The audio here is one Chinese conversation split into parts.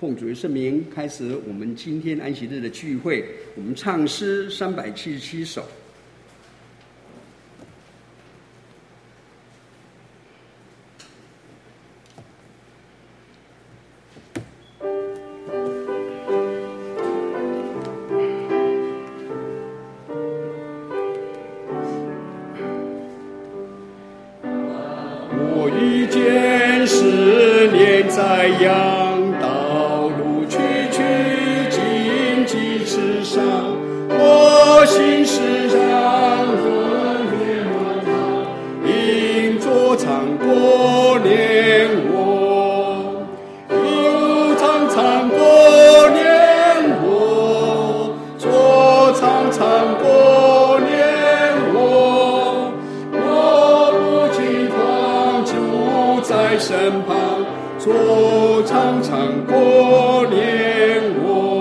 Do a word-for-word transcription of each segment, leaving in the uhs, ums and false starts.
奉主的圣名开始我们今天安息日的聚会。我们唱诗三百七十七首。 我遇见十年在阳道路曲曲荆棘刺伤，我心事上和烈满堂，因作长过年我，因常常过年我，作长常过年我，我不惊慌就在身旁，作长常过年我。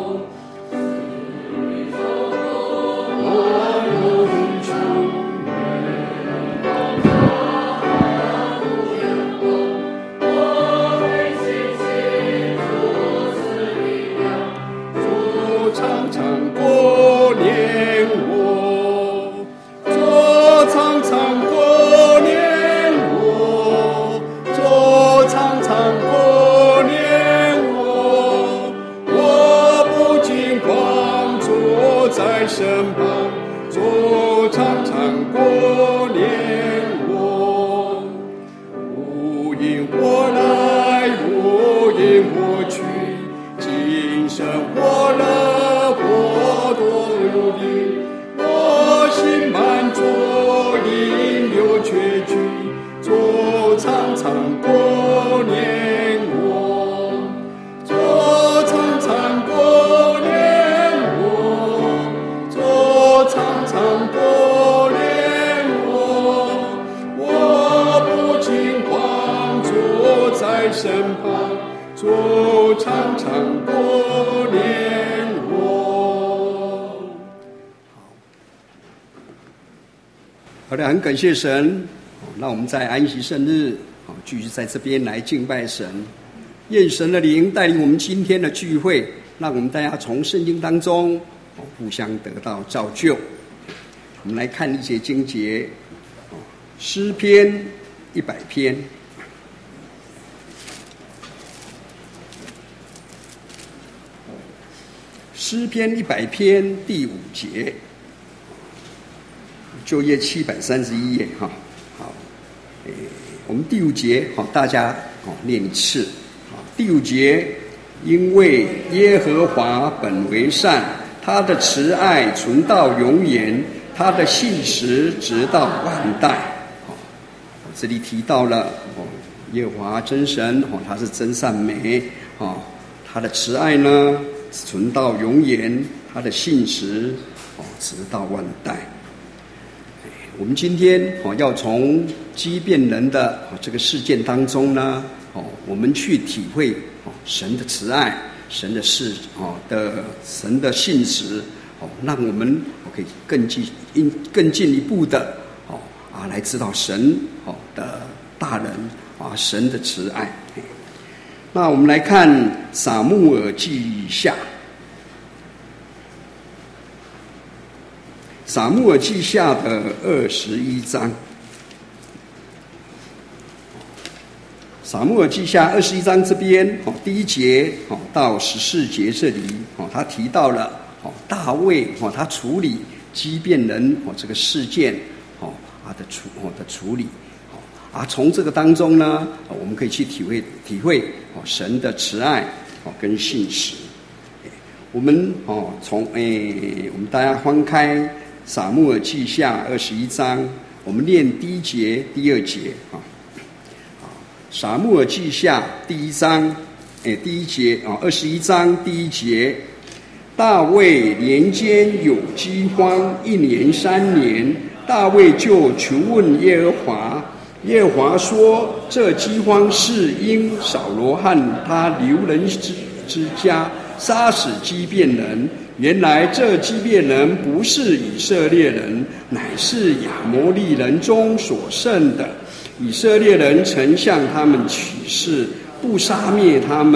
常常过年我，做常常过年我，做常常过年我，我不惊慌，坐在身旁，做常常过年我。无因我来，无因我去，今生我乐。我多努力，我心满足，因有缺据，做常常过年我，做常常过年我，做常常过年我，我不惊慌，坐在身旁，做常常过年。 好的，很感谢神，让我们在安息圣日继续在这边来敬拜神。愿神的灵带领我们今天的聚会，让我们大家从圣经当中互相得到造就。我们来看一节经节，诗篇一百篇。诗篇一百篇第五节。就页七百三十一页哈，好，诶，我们第五节好，大家好念一次。好，第五节，因为耶和华本为善，他的慈爱存到永远，他的信实直到万代。好，这里提到了哦，耶和华真神哦，他是真善美哦，他的慈爱呢存到永远，他的信实哦直到万代。我们今天哦，要从畸变人的这个事件当中呢，哦，我们去体会哦神的慈爱、神的事哦的神的信实哦，让我们可以更进更进一步的哦啊来知道神哦的大人啊神的慈爱。那我们来看撒母耳记下。撒母耳记下的二十一章，撒母耳记下二十一章这边哦，第一节哦到十四节这里哦，他提到了哦大卫哦他处理畸变人哦这个事件哦啊的处哦的处理哦啊从这个当中呢，我们可以去体会体会哦神的慈爱哦跟信实。我们哦从诶我们大家翻开。撒母耳记下二十一章，我们念第一节、第二节啊。撒母耳记下第一章，哎，第一节啊，二十一章第一节，大卫年间有饥荒，一年三年，大卫就求问耶和华，耶和华说：这饥荒是因扫罗和他流人之之家杀死畸变人。原来这畸变人不是以色列人，乃是亚摩利人中所剩的。以色列人曾向他们起誓，不杀灭他们，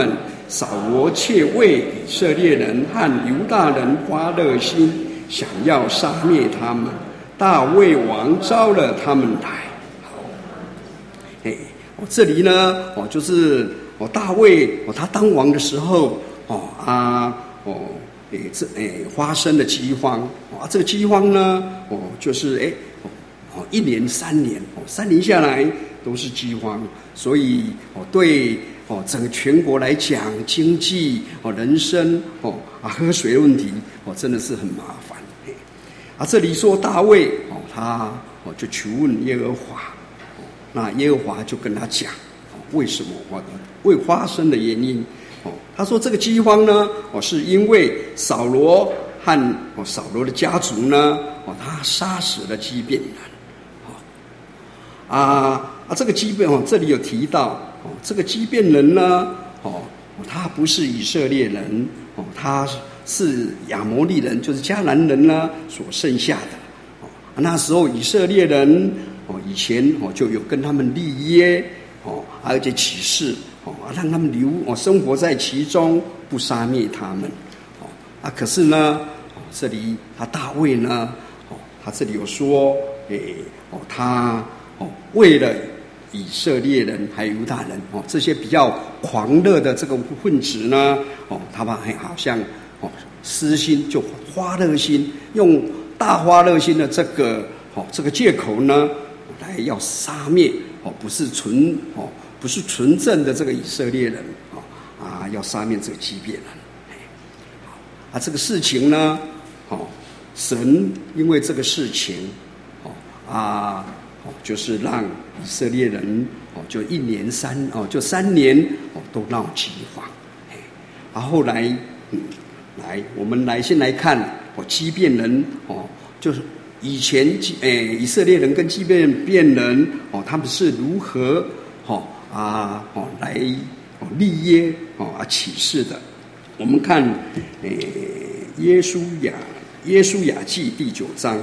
扫罗却为以色列人和犹大人发热心，想要杀灭他们。大卫王招了他们来。好，哎，哦，这里呢，哦，就是哦，大卫哦，他当王的时候，哦啊，哦，哎，这哎发生了饥荒。啊，这个饥荒呢，哦，就是哎，哦，一年三年，哦，三年下来都是饥荒，所以哦，对。哦，整个全国来讲，经济哦、人生哦啊，喝水的问题哦，真的是很麻烦。啊，这里说大卫哦，他哦就求问耶和华，哦，那耶和华就跟他讲，哦，为什么我未发生的原因？哦，他说这个饥荒呢，哦，是因为扫罗和哦扫罗的家族呢，哦，他杀死了基遍人。哦，啊啊，这个基遍哦，这里有提到。哦，这个基遍人呢，哦，他不是以色列人，哦，他是亚摩利人，就是迦南人呢所剩下的。哦，那时候以色列人，哦，以前哦就有跟他们立约，哦，而且起誓，哦，让他们留，哦，生活在其中，不杀灭他们。哦，啊，可是呢，哦，这里他大卫呢，哦，他这里有说，诶，哦，他哦为了。以色列人还有犹大人哦，这些比较狂热的这个分子呢，哦，他们好像哦私心就发热心，用大发热心的这个哦这个借口呢，来要杀灭哦，不是纯哦不是纯正的这个以色列人哦啊，要杀灭这个基遍人。啊，这个事情呢，哦，神因为这个事情，哦啊。哦，就是让以色列人哦，就一年三哦，就三年哦，都闹饥荒。哎，啊，后来嗯，来我们来先来看哦，基遍人哦，就是以前诶，以色列人跟基遍遍人哦，他们是如何哦啊哦来哦立约哦啊起誓的。我们看诶，耶书亚耶书亚记第九章。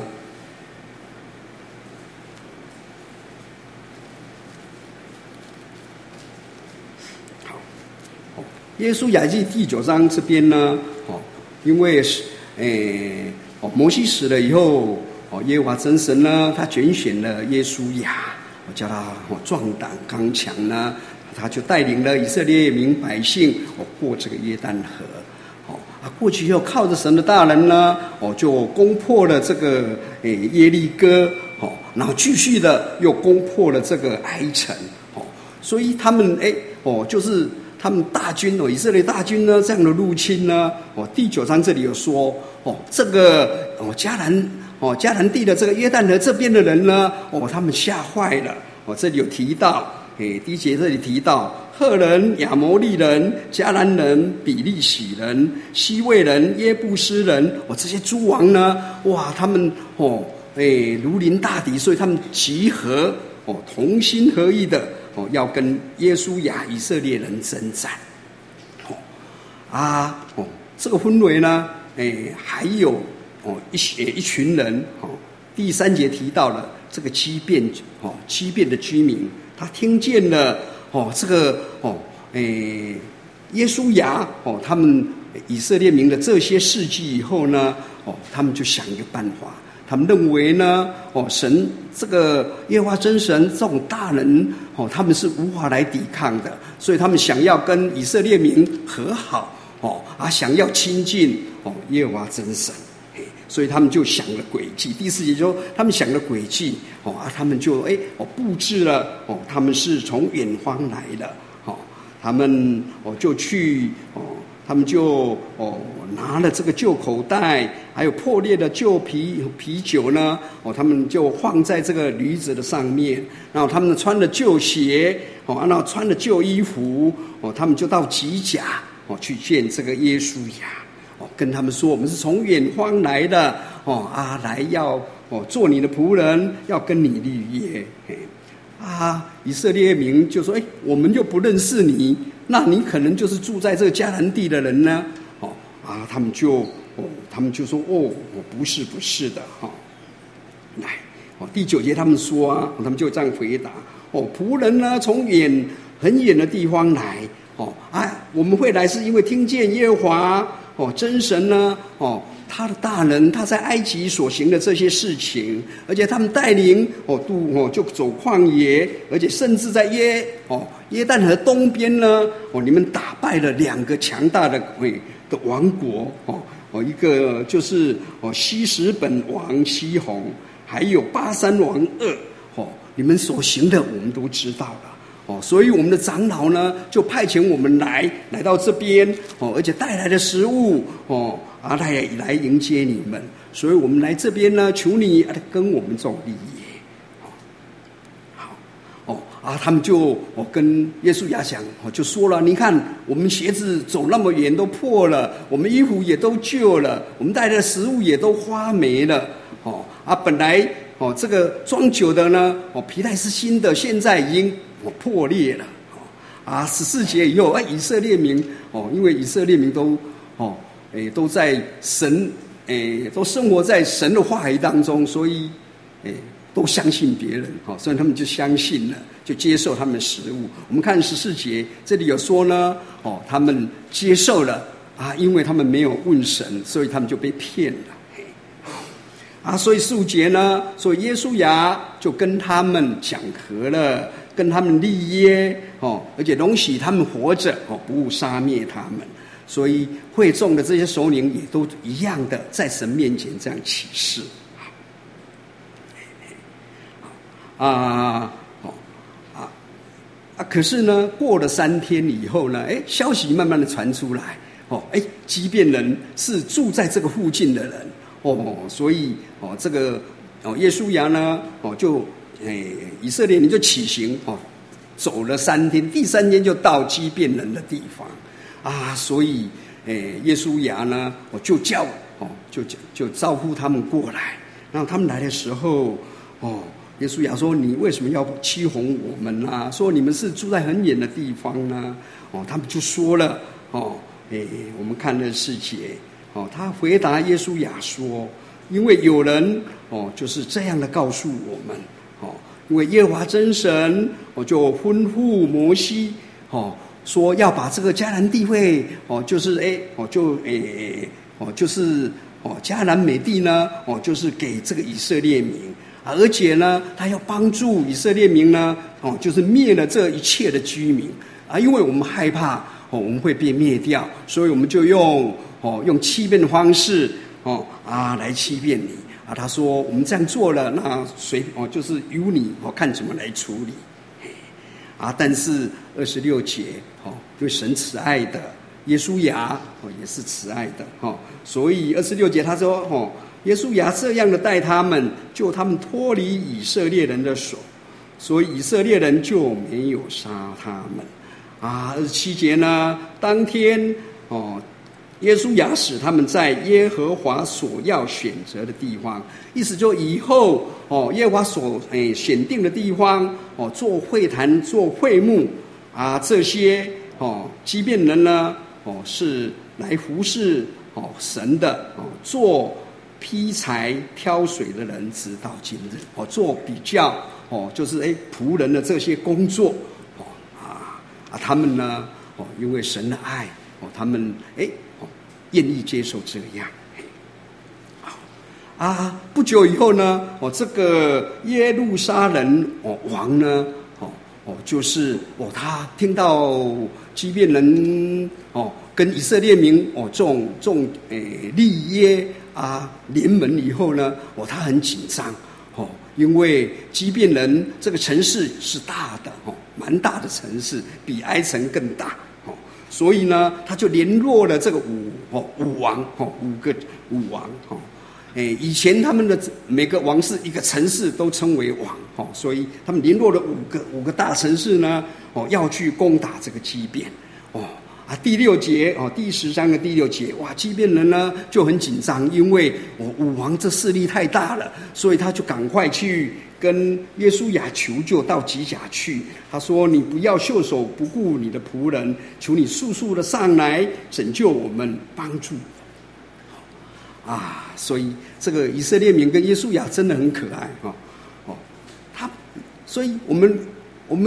耶书亚记第九章这边呢，哦，因为是诶，哦，摩西死了以后，哦，耶和华真神呢，他拣选了耶书亚，我叫他哦壮胆刚强呢，他就带领了以色列民百姓哦过这个约旦河，哦啊过去以后靠着神的大能呢，哦就攻破了这个诶耶利哥，哦，然后继续的又攻破了这个埃城，哦，所以他们诶哦就是。他们大军哦，以色列大军呢，这样的入侵呢，哦，第九章这里有说，哦，这个哦迦南哦迦南地的这个约旦河这边的人呢，哦，他们吓坏了，哦，这里有提到，诶，第一节这里提到，赫人、亚摩利人、迦南人、比利洗人、西魏人、耶布斯人，哦，这些诸王呢，哇，他们哦，诶，如临大敌，所以他们集合，哦，同心合意的。哦，要跟耶书亚以色列人征战，哦啊哦，这个氛围呢，诶，还有哦一些一群人，哦，第三节提到了这个基遍哦基遍的居民，他听见了哦这个哦诶耶书亚哦他们以色列民的这些事迹以后呢，哦他们就想一个办法。他们认为呢，哦，神这个耶和华真神这种大人，哦，他们是无法来抵抗的，所以他们想要跟以色列民和好，哦，啊，想要亲近哦耶和华真神，所以他们就想了诡计。第四节说，他们想了诡计，哦啊，他们就哎哦布置了，哦，他们是从远方来的，哦，他们哦就去哦。他们就哦拿了这个旧口袋，还有破裂的旧啤啤酒呢，哦，他们就放在这个驴子的上面，然后他们穿了旧鞋，哦，然后穿了旧衣服，哦，他们就到吉甲，哦，去见这个耶书亚，哦，跟他们说，我们是从远方来的，哦啊，来要哦做你的仆人，要跟你立约，啊，以色列民就说，哎，我们就不认识你。那你可能就是住在这个迦南地的人呢，哦啊，他们就哦，他们就说哦，我不是不是的哈、哦，来哦，第九节他们说啊，他们就这样回答哦，仆人呢从远很远的地方来哦啊， 我们会来是因为听见耶和华哦真神呢哦他的大能，他在埃及所行的这些事情，而且他们带领哦渡哦就走旷野，而且甚至在耶哦约旦河东边呢哦你们打败了两个强大的哎的王国哦哦一个就是哦西什本王西宏，还有巴珊王噩哦，你们所行的我们都知道了。哦，所以我们的长老呢，就派遣我们来来到这边哦，而且带来的食物哦，啊，来来迎接你们。所以我们来这边呢，求你啊跟我们种利益。好，哦啊，他们就哦跟耶稣亚讲哦，就说了，你看我们鞋子走那么远都破了，我们衣服也都旧了，我们带的食物也都花没了。哦啊，本来哦这个装酒的呢，哦皮带是新的，现在已经。哦，破裂了，哦啊！十四节以后，哎，以色列民哦，因为以色列民都哦，哎，都在神，哎，都生活在神的话语当中，所以，哎，都相信别人，哦，所以他们就相信了，就接受他们的食物。我们看十四节，这里有说呢，哦，他们接受了啊，因为他们没有问神，所以他们就被骗了。啊，所以十五节呢，所以耶稣亚就跟他们讲和了，跟他们立约哦，而且容许他们活着哦，不误杀灭他们。所以会众的这些首领也都一样的在神面前这样起誓。啊，哦，啊啊！可是呢，过了三天以后呢，哎，消息慢慢的传出来，哦，哎，畸变人是住在这个附近的人。哦，所以哦，这个哦，耶稣亚呢，哦，就诶，以色列人就起行哦，走了三天，第三天就到畸变人的地方啊，所以诶，耶稣亚呢，我就叫哦，就就招呼他们过来，然后他们来的时候，哦，耶稣亚说：“你为什么要欺哄我们呢、啊？说你们是住在很远的地方呢？”哦，他们就说了哦，诶，我们看了四节。哦，他回答耶稣亚说：“因为有人哦，就是这样的告诉我们哦，因为耶和华真神哦，就吩咐摩西哦，说要把这个迦南地位哦，就是哎哦，就哎哦，就是哦，迦南美地呢哦，就是给这个以色列民啊，而且呢，他要帮助以色列民呢哦，就是灭了这一切的居民啊，因为我们害怕哦，我们会被灭掉，所以我们就用。”哦，用欺骗的方式哦啊来欺骗你啊！他说我们这样做了，那谁哦就是由你哦看怎么来处理啊！但是二十六节哦，因为神慈爱的耶稣亚哦也是慈爱的哦，所以二十六节他说哦，耶稣亚这样的待他们，救他们脱离以色列人的手，所以以色列人就没有杀他们啊！二十七节呢，当天哦。耶稣亚使他们在耶和华所要选择的地方，意思就以后哦，耶和华所诶选定的地方哦，做会谈、做会幕啊，这些哦，畸变人呢哦是来服侍哦神的哦，做劈柴、挑水的人，直到今日哦，做比较哦，就是诶仆人的这些工作哦啊啊，他们呢哦，因为神的爱哦，他们诶。愿意接受这样，好啊！不久以后呢，哦，这个耶路撒冷哦王呢，哦哦，就是哦，他听到畸变人哦跟以色列民哦这种这种诶立约啊联盟以后呢，哦，他很紧张哦，因为畸变人这个城市是大的哦，蛮大的城市，比埃城更大。所以呢，他就联络了这个武哦武王哦五个武王哦，哎，以前他们的每个王室一个城市都称为王哦，所以他们联络了五个五个大城市呢哦，要去攻打这个畸变哦啊第六节哦第十章的第六节哇，畸变人呢就很紧张，因为哦武王这势力太大了，所以他就赶快去。跟耶稣亚求救到吉甲去，他说：“你不要袖手不顾你的仆人，求你速速的上来拯救我们，帮助啊！”所以这个以色列民跟耶稣亚真的很可爱哈哦，他，所以我们我们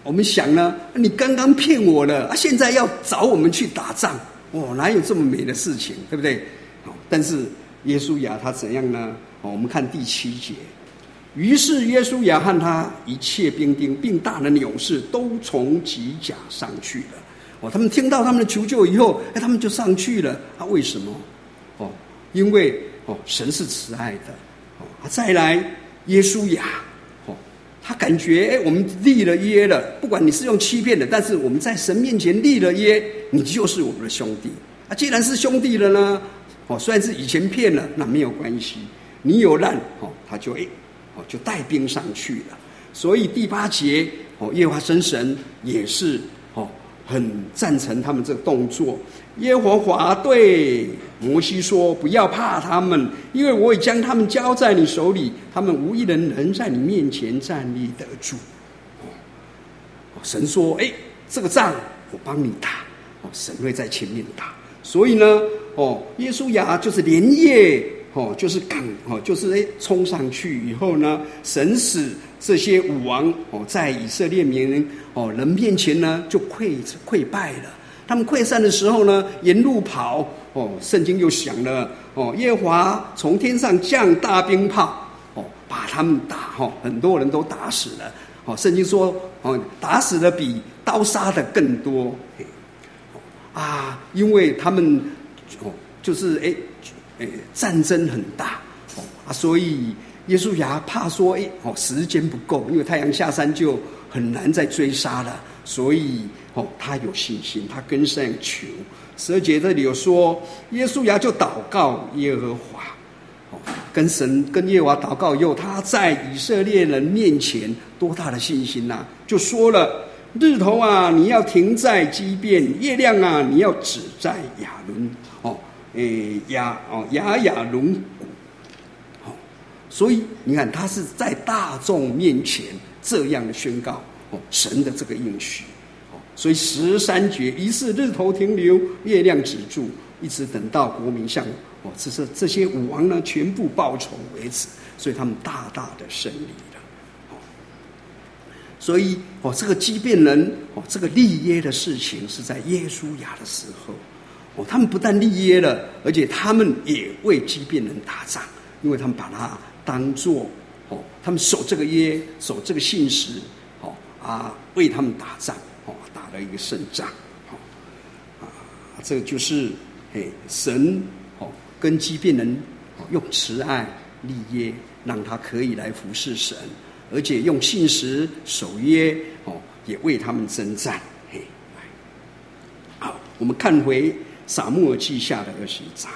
我们想呢，你刚刚骗我了啊，现在要找我们去打仗，哦，哪有这么美的事情，对不对？好，但是约书亚他怎样呢？哦，我们看第七节。于是约书亚和他一切兵丁并大能勇士都从吉甲上去了。哦，他们听到他们的求救以后，哎，他们就上去了。啊，为什么？哦，因为哦，神是慈爱的。哦，啊，再来约书亚，哦，他感觉哎，我们立了约了，不管你是用欺骗的，但是我们在神面前立了约，你就是我们的兄弟。啊，既然是兄弟了呢，哦，虽然是以前骗了，那没有关系。你有难，哦，他就哎。哦，就带兵上去了。所以第八节，哦，耶和华真神也是哦，很赞成他们这个动作。耶和华对摩西说：“不要怕他们，因为我已将他们交在你手里，他们无一人能在你面前站立得住。”哦，神说：“哎，这个仗我帮你打，哦，神会在前面打。”所以呢，哦，约书亚就是连夜。哦，就是赶哦，就是哎，冲上去以后呢，神使这些武王哦，在以色列民哦人面前呢，就溃溃败了。他们溃散的时候呢，沿路跑哦，圣经又想了哦，耶和华从天上降大冰炮哦，把他们打哈、哦，很多人都打死了。哦，圣经说哦，打死的比刀杀的更多。啊，因为他们哦，就是哎。战争很大哦啊，所以约书亚怕说，哎哦，时间不够，因为太阳下山就很难再追杀了，所以哦，他有信心，他跟上求。十二节这里有说，约书亚就祷告耶和华，哦，跟神跟耶和华祷告以后，他在以色列人面前多大的信心呐、啊？就说了：日头啊，你要停在基遍；月亮啊，你要止在亚伦。哦。诶，亚哦亚亚龙谷，好，所以你看，他是在大众面前这样的宣告哦，神的这个应许哦，所以十三节，于是日头停留，月亮止住，一直等到国民向哦，这是这些武王呢全部报仇为止，所以他们大大的胜利了。哦，所以哦，这个基遍人哦，这个立约的事情是在约书亚的时候。哦，他们不但立约了，而且他们也为基遍人打仗，因为他们把它当作哦，他们守这个约，守这个信实，哦啊，为他们打仗，哦，打了一个胜仗，哦啊，这个就是哎神哦跟基遍人哦用慈爱立约，让他可以来服侍神，而且用信实守约，哦也为他们征战。嘿，好，我们看回。撒母耳记下的二十一章，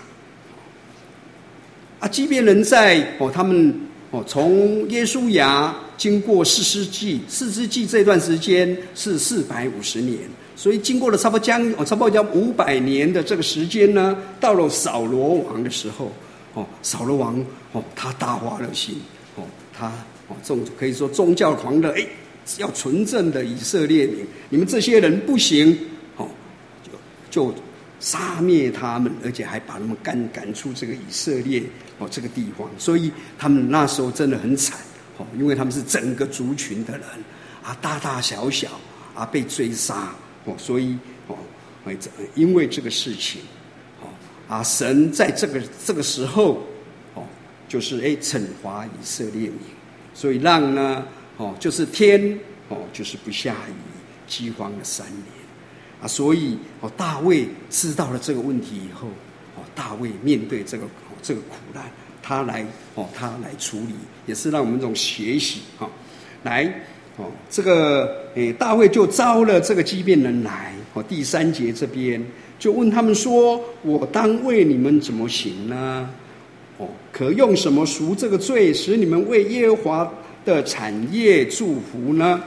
啊，基遍人在哦，他们哦，从约书亚经过士师记，士师记这段时间是四百五十年，所以经过了差不多将哦，差不多将五百年的这个时间呢，到了扫罗王的时候，哦，扫罗王哦，他大发热心，哦，他哦，这种可以说宗教狂热，哎，要纯正的以色列民，你们这些人不行，哦，就就。杀灭他们，而且还把他们赶赶出这个以色列哦这个地方，所以他们那时候真的很惨哦，因为他们是整个族群的人啊，大大小小啊被追杀哦，所以哦，因为这个事情哦啊，神在这个这个时候哦，就是哎惩罚以色列民，所以让呢哦就是天哦就是不下雨，饥荒了三年。啊，所以哦，大卫知道了这个问题以后，哦，大卫面对这个、哦、这个苦难，他来哦，他来处理，也是让我们这种学习哈、哦，来哦，这个诶，大卫就招了这个基遍人来哦，第三节这边就问他们说：“我当为你们怎么行呢？哦，可用什么赎这个罪，使你们为耶和华的产业祝福呢？”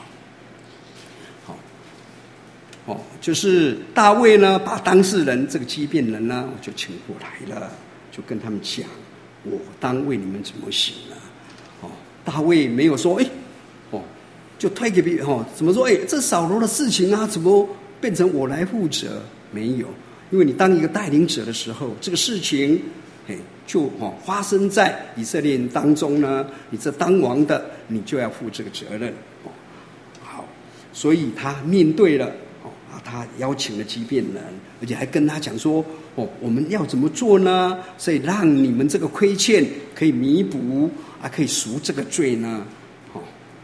哦，就是大卫呢，把当事人这个基遍人呢，就请过来了，就跟他们讲：“我当为你们怎么行呢？”哦，大卫没有说，哎，哦，就推给别人，哦，怎么说？哎，这扫罗的事情啊，怎么变成我来负责？没有，因为你当一个带领者的时候，这个事情，哎，就哦发生在以色列人当中呢，你这当王的，你就要负这个责任。哦，好， 所以他面对了哦啊，他邀请了畸变人，而且还跟他讲说哦，我们要怎么做呢？所以让你们这个亏欠可以弥补啊，可以赎这个罪呢？哦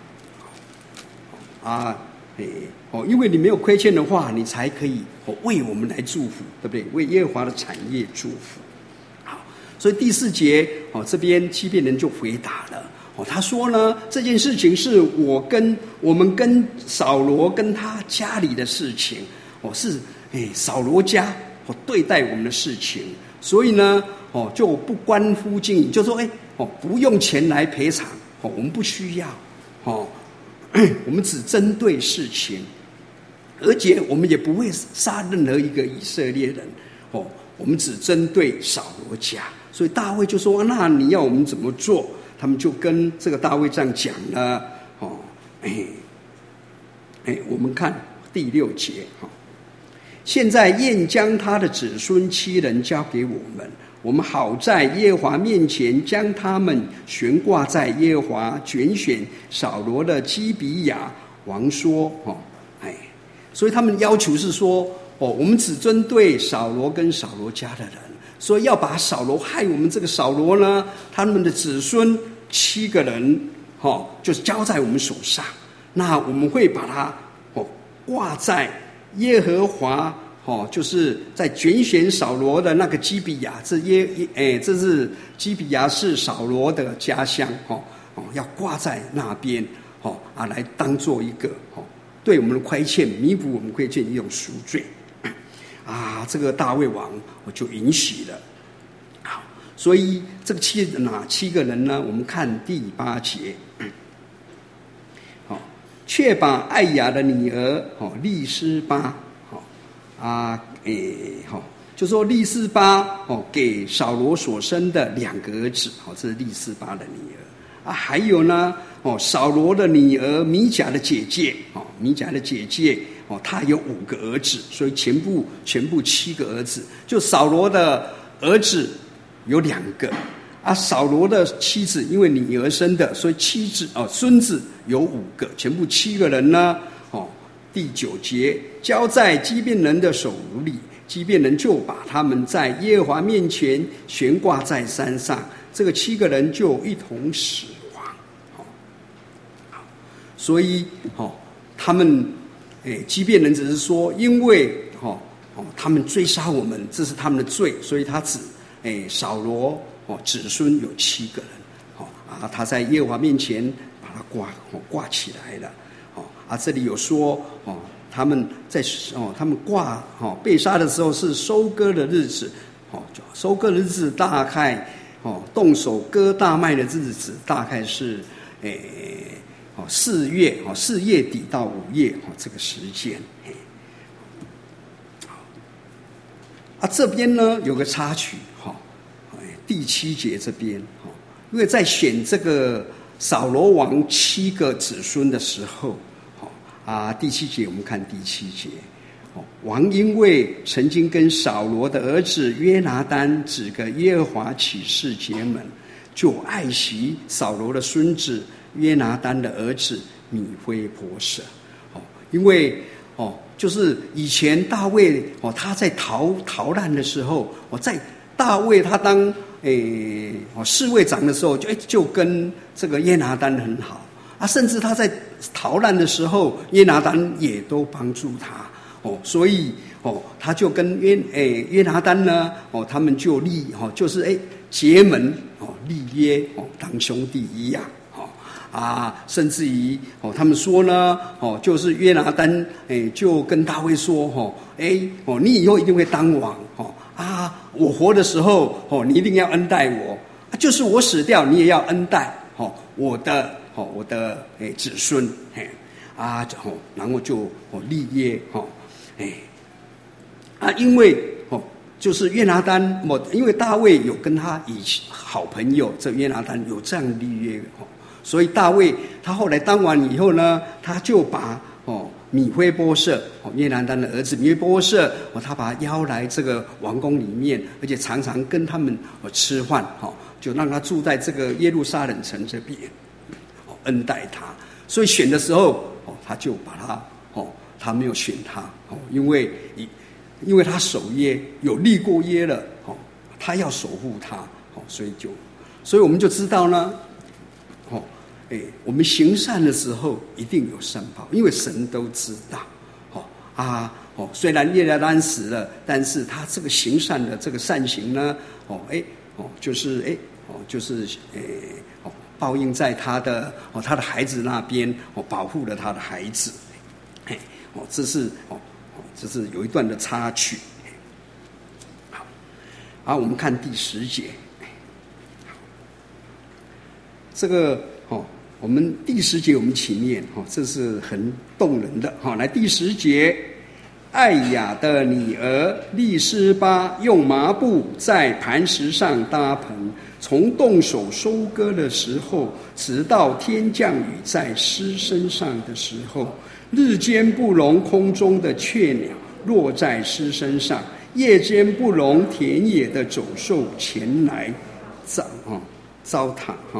啊，诶哦，因为你没有亏欠的话，你才可以哦为我们来祝福，对不对？为耶和华的产业祝福。好，所以第四节哦，这边畸变人就回答了。哦，他说呢，这件事情是我跟我们跟扫罗跟他家里的事情，哦，是哎扫罗家哦对待我们的事情，所以呢，哦就不关乎经营，就说哎哦不用钱来赔偿，哦我们不需要，哦我们只针对事情，而且我们也不会杀任何一个以色列人，哦我们只针对扫罗家，所以大卫就说，那你要我们怎么做？他们就跟这个大卫这样讲了，哦，哎，哎，我们看第六节哈、哦，现在愿将他的子孙七人交给我们，我们好在耶和华面前将他们悬挂在耶和华拣选扫罗的基比亚王说，哦，哎，所以他们要求是说，哦，我们只针对扫罗跟扫罗家的人。所以要把扫罗害我们这个扫罗呢，他们的子孙七个人，哦，就是交在我们手上。那我们会把他哦挂在耶和华哦，就是在拣选扫罗的那个基比亚，这耶哎，这是基比亚是扫罗的家乡哦哦，要挂在那边哦啊，来当做一个哦对我们的亏欠弥补我们亏欠一种赎罪。啊，这个大卫王我就允许了。好，所以这个七哪七个人呢？我们看第八节。好，却把艾雅的女儿哦利斯巴，好啊，诶，好，就说利斯巴哦给扫罗所生的两个儿子，好，这是利斯巴的女儿啊。还有呢，哦，扫罗的女儿米甲的姐姐，哦，米甲的姐姐。哦，他有五个儿子，所以全部全部七个儿子。就扫罗的儿子有两个，啊，扫罗的妻子因为女儿生的，所以妻子哦孙子有五个，全部七个人呢。哦，第九节交在畸变人的手里，畸变人就把他们在耶和华面前悬挂在山上，这个七个人就一同死亡。哦，好，所以哦他们。哎，畸变人只是说，因为哦哦，他们追杀我们，这是他们的罪，所以他指哎扫罗哦子孙有七个人，哦啊，他在耶和华面前把他挂哦挂起来了，哦啊，这里有说哦他们在哦他们挂哦被杀的时候是收割的日子，哦收割的日子大概哦动手割大麦的日子大概是哎。哦，四月哦，四月底到五月哦，这个时间。啊，这边呢有个插曲哈，第七节这边哈，因为在选这个扫罗王七个子孙的时候，哈啊，第七节我们看第七节，哦，王因为曾经跟扫罗的儿子约拿单指个耶和华起誓结盟，就爱惜扫罗的孙子。约拿单的儿子米非波设，哦，因为哦，就是以前大卫哦，他在逃逃难的时候，哦，在大卫他当诶哦侍卫长的时候，就就跟这个约拿单很好啊，甚至他在逃难的时候，约拿单也都帮助他哦，所以哦，他就跟约诶约拿单呢，哦，他们就立哦，就是诶结盟哦，立约哦，当兄弟一样。啊，甚至于哦，他们说呢，哦，就是约拿单，哎，就跟大卫说，哦，哎，哦，你以后一定会当王，哦，啊，我活的时候，哦，你一定要恩待我，啊，就是我死掉，你也要恩待，哦，我的，哦，我的，哎，子孙，哎，啊，哦，然后就哦立约，哦，哎，啊，因为哦，就是约拿单，我因为大卫有跟他以好朋友，这约拿单有这样立约，哦。所以大卫他后来当完以后呢，他就把哦米非波设哦约拿单的儿子米非波设哦，他把他邀来这个王宫里面，而且常常跟他们哦吃饭哦，就让他住在这个耶路撒冷城这边，哦恩待他。所以选的时候哦，他就把他他没有选他，哦，因为因为他守约，有立过约了，哦，他要守护他，哦，所以就，所以我们就知道呢，哦，哎，我们行善的时候一定有善报，因为神都知道，哦啊，哦，虽然耶利丹死了，但是他这个行善的这个善行呢，哦，哎，哦，就是哎，哦，就是哎，哦，报应在他的哦他的孩子那边，哦，保护了他的孩子，哎，哦，这是哦。这是有一段的插曲。好，好，我们看第十节。这个哦，我们第十节我们起念哦，这是很动人的哈。来，第十节，艾雅的女儿利斯巴用麻布在磐石上搭棚，从动手收割的时候，直到天降雨在尸身上的时候。日间不容空中的雀鸟落在尸身上，夜间不容田野的走兽前来糟啊糟蹋哈。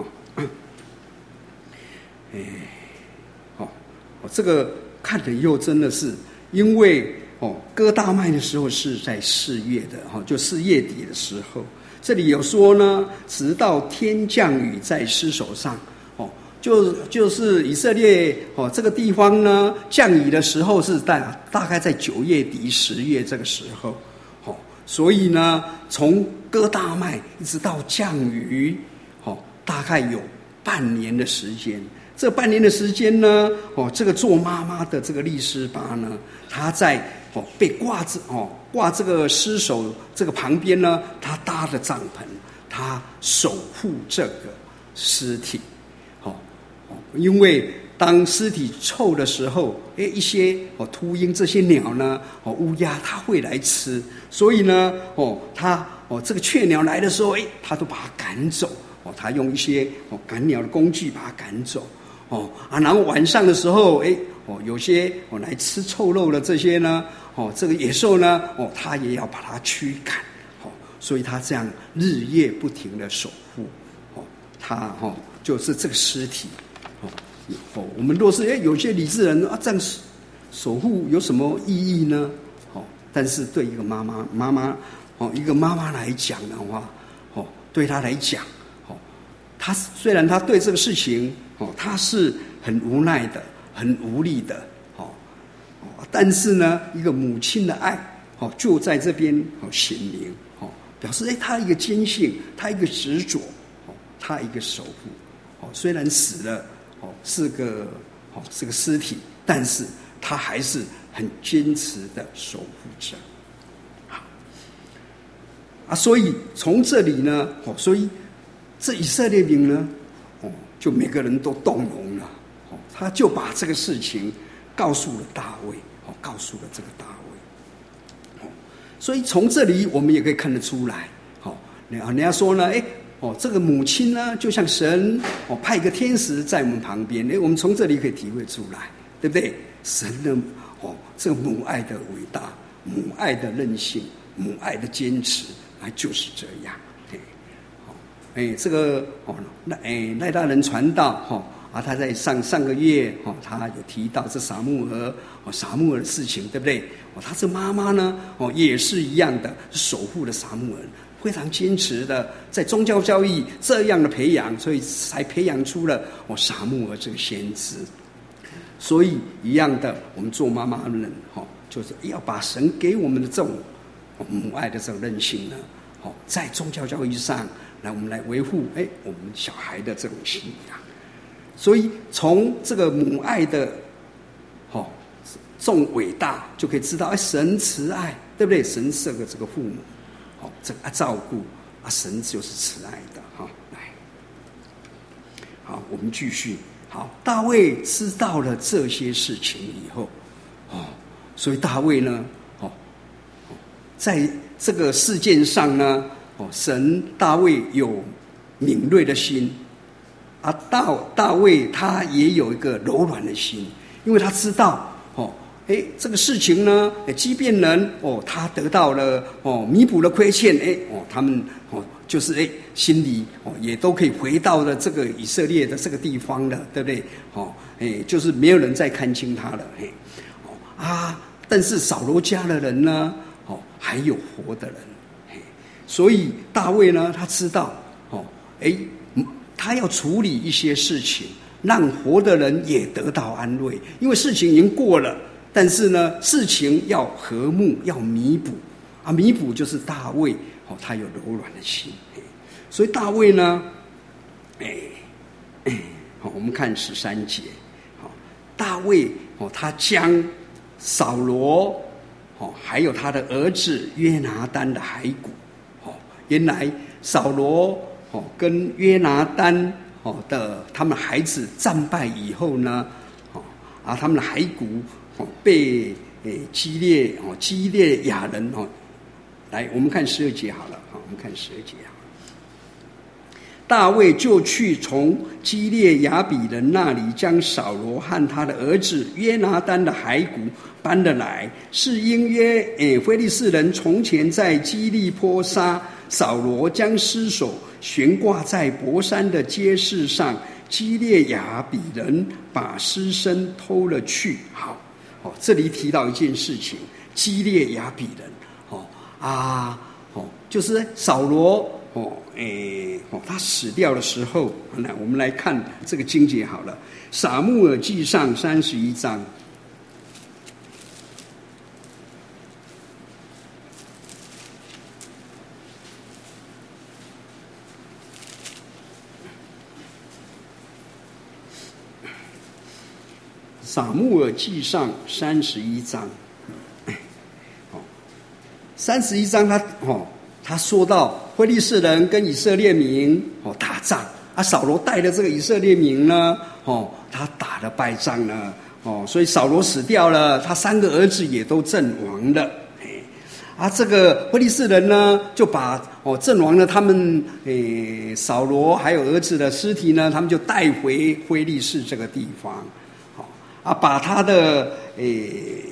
哎，好，哦，这个看了以后真的是，因为哦割大麦的时候是在四月的哈，就四月底的时候，这里有说呢，直到天降雨在尸首上。就就是以色列哦，这个地方呢，降雨的时候是在大概在九月底十月这个时候，哦，所以呢，从割大麦一直到降雨，哦，大概有半年的时间。这半年的时间呢，哦，这个做妈妈的这个利斯巴呢，她在哦被挂着哦挂这个尸首这个旁边呢，她搭的帐篷，她守护这个尸体。因为当尸体臭的时候，哎，一些哦秃鹰这些鸟呢，哦乌鸦它会来吃，所以呢，哦它哦这个雀鸟来的时候，哎，它都把它赶走，哦，它用一些哦赶鸟的工具把它赶走，哦啊，然后晚上的时候，哎，哦有些哦来吃臭肉的这些呢，哦这个野兽呢，哦它也要把它驱赶，哦，所以它这样日夜不停的守护，哦，它哦就是这个尸体。哦，我们若是哎，有些理智人啊，这样守护有什么意义呢？哦，但是对一个妈妈，妈妈哦，一个妈妈来讲的话，哦，对她来讲，哦，她虽然她对这个事情，哦，她是很无奈的，很无力的，哦，哦，但是呢，一个母亲的爱，哦，就在这边哦显明，哦，表示哎，她一个坚信，她一个执着，哦，她一个守护，哦，虽然死了。哦，是个哦，是个尸体，但是他还是很坚持的守护着。好啊，所以从这里呢，哦，所以这以色列民呢，哦，就每个人都动容了，哦，他就把这个事情告诉了大卫，哦，告诉了这个大卫。哦，所以从这里我们也可以看得出来，哦，你啊，人家说呢，哎。哦，这个母亲呢，就像神哦派一个天使在我们旁边，哎，我们从这里可以体会出来，对不对？神的哦，这个母爱的伟大，母爱的韧性，母爱的坚持，啊，就是这样。哎，哦，哎，这个哦，那哎赖大人传道哈、哦、啊，他在上上个月哦，他有提到这撒母耳哦撒母耳的事情，对不对？哦，他这妈妈呢哦也是一样的，守护了撒母耳。非常坚持的在宗教教育这样的培养，所以才培养出了哦撒母耳这个先知。所以一样的，我们做妈妈的人哈、哦，就是要把神给我们的这种、哦、母爱的这种韧性呢，哦，在宗教教育上来我们来维护哎我们小孩的这种信仰。所以从这个母爱的哦这种伟大，就可以知道哎神慈爱，对不对？神是个这个父母。哦，这个啊照顾啊，神就是慈爱的哈、哦。来，好，我们继续。好，大卫知道了这些事情以后，哦，所以大卫呢，哦，在这个事件上呢，哦，神大卫有敏锐的心，啊，大大卫他也有一个柔软的心，因为他知道，哦。哎，这个事情呢，即便人哦，他得到了哦，弥补了亏欠，哎哦，他们哦，就是哎，心里哦，也都可以回到了这个以色列的这个地方了，对不对？哦，哎，就是没有人再看清他了，嘿，哦啊，但是扫罗家的人呢，哦，还有活的人，所以大卫呢，他知道，哦，哎，他要处理一些事情，让活的人也得到安慰，因为事情已经过了，但是呢，事情要和睦，要弥补，啊，弥补就是大卫，哦，他有柔软的心，所以大卫呢，哎，哎，好，我们看十三节，好，大卫哦，他将扫罗哦，还有他的儿子约拿单的骸骨，哦，原来扫罗哦跟约拿单哦的他们孩子战败以后呢，哦，啊，他们的骸骨哦被诶基列哦基列亚人哦，来，我们看十二节好了，好，我们看十二节好了。大卫就去从基列雅比人那里将扫罗和他的儿子约拿单的骸骨搬了来，是因约诶非利士人从前在基利波杀扫罗，将尸首悬挂在伯山的街市上，基列雅比人把尸身偷了去。好，哦，这里提到一件事情，基列雅比人，哦啊，哦，就是扫罗。哦，诶，哦，他死掉的时候，那我们来看这个经节好了，《撒母耳记上》三十一章，《撒母耳记上》三十一章，哦，三十一章他哦。他说到非利士人跟以色列民哦打仗啊，扫罗带的这个以色列民呢，哦，他打了败仗呢，哦，所以扫罗死掉了，他三个儿子也都阵亡了，哎，啊，这个非利士人呢，就把哦阵亡了他们诶扫罗还有儿子的尸体呢，他们就带回非利士这个地方，好啊，把他的诶。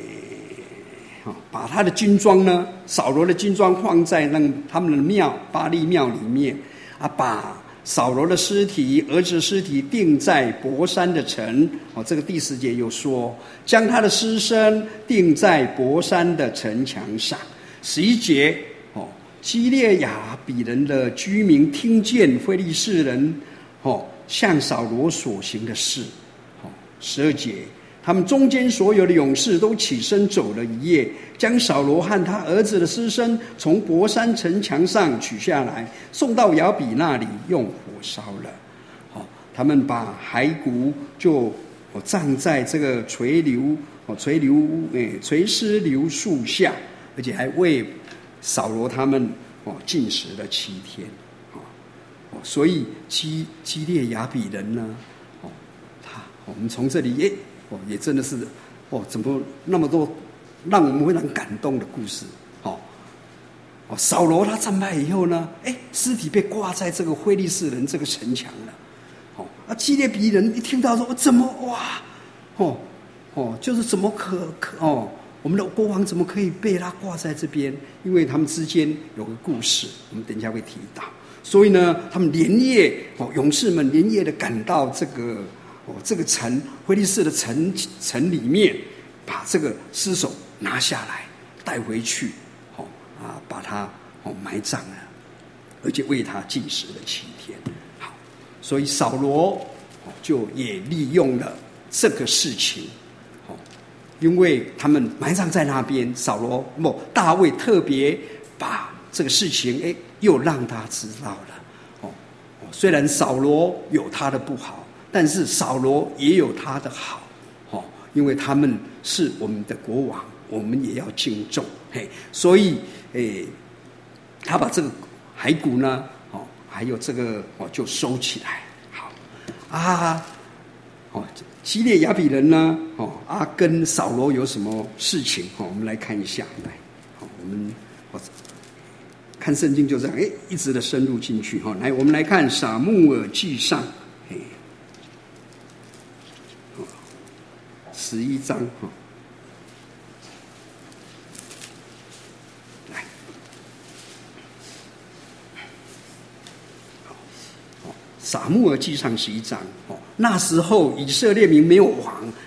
把他的军装呢，扫罗的军装放在那他们的庙巴力庙里面啊，把扫罗的尸体、儿子的尸体钉在伯山的城。哦，这个第十节又说，将他的尸身钉在伯山的城墙上。十一节，哦，基列雅比人的居民听见非利士人哦向扫罗所行的事。哦，十二节。他们中间所有的勇士都起身走了一夜，将扫罗和他儿子的尸身从伯山城墙上取下来，送到雅比那里，用火烧了。哦，他们把骸骨就葬在这个垂柳哦垂柳诶垂丝柳树下，而且还为扫罗他们哦禁食了七天。哦，所以基基列雅比人呢，哦，他我们从这里诶。哦，也真的是，哦，怎么那么多让我们非常感动的故事？哦，哦，扫罗他战败以后呢，哎，尸体被挂在这个非利士人这个城墙了。哦，啊，基列比人一听到说，哦，怎么哇，哦，哦，就是怎么可可哦，我们的国王怎么可以被他挂在这边？因为他们之间有个故事，我们等一下会提到。所以呢，他们连夜哦，勇士们连夜的赶到这个。哦，这个城非利士的城城里面，把这个尸首拿下来，带回去，哦啊，把他哦埋葬了，而且为他禁食了七天。好，所以扫罗哦就也利用了这个事情，哦，因为他们埋葬在那边，扫罗不大卫特别把这个事情哎又让他知道了。哦，虽然扫罗有他的不好。但是扫罗也有他的好，哦，因为他们是我们的国王，我们也要敬重，嘿，所以，诶，他把这个骸骨呢，哦，还有这个哦，就收起来，好，啊，哦，基列雅比人呢，哦，啊，跟扫罗有什么事情？哦，我们来看一下，来，好，我们哦，看圣经就这样，哎，一直的深入进去，哈，来，我们来看撒母耳记上。十一章哈，来，好，撒母耳记上十一章哦。那时候以色列民没有王，